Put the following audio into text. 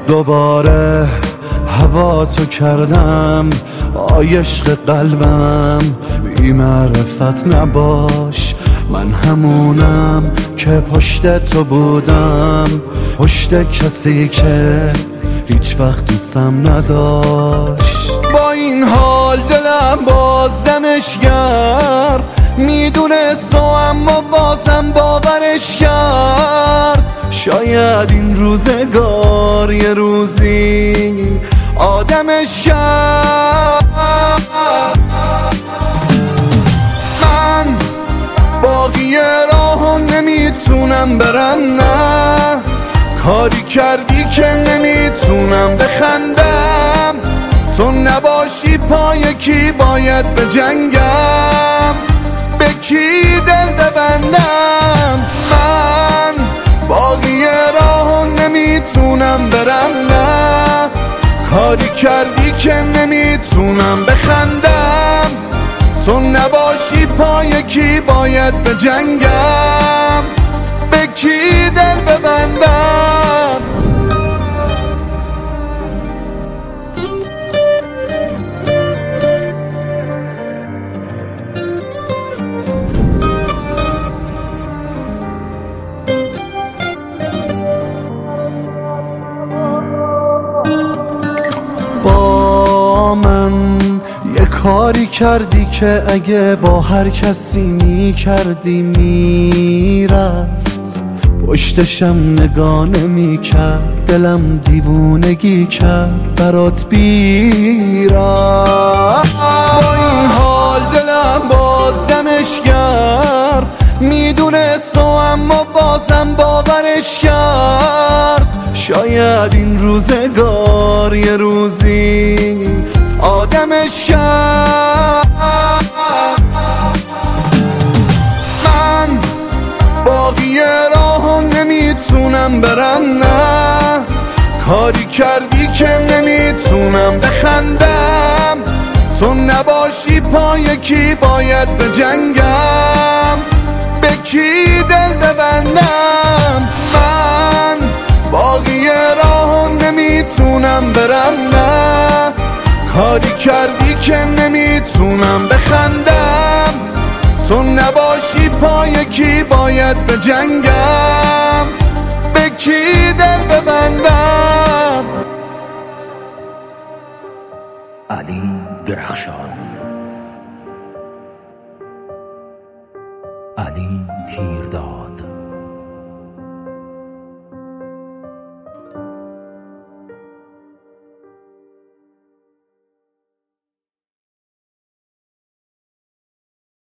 دوباره هوا تو کردم عشق قلبم، بی معرفت نباش، من همونم که پشت تو بودم، پشت کسی که هیچ وقت دوستم نداشت. با این حال دلم باز دمش کرد، میدونست و اما بازم باورش کرد. شاید این روزگار یه روزی آدمش کرد. من باقی راهو نمیتونم برم، نه کاری کردی که نمیتونم بخندم. تو نباشی پای کی باید بجنگم، به کی دل ببندم؟ من باقی راهو نمیتونم برم، نه کاری کردی که نمیتونم بخندم. تو نباشی پای کی باید بجنگم، به کی دل ببندم؟ با من یه کاری کردی که اگه با هر کسی میکردی میرفت، پشتشم نگاه نمیکرد، دلم دیوونگی کرد برات بیرفت. با این حال دلم باز دمش کرد، میدونست و اما بازم باورش کرد. شاید این روزگار یه روزی آدمش کرد. من باقی راهو نمیتونم برم، نه کاری کردی که نمیتونم بخندم. تو نباشی پای کی باید بجنگم، به کی دل ببندم؟ من باقی راهو نمیتونم برم، نه کاری کردی که نمیتونم بخندم. تو نباشی پای کی باید بجنگم، به کی دل ببندم؟ علی درخشان، علی تیرداد.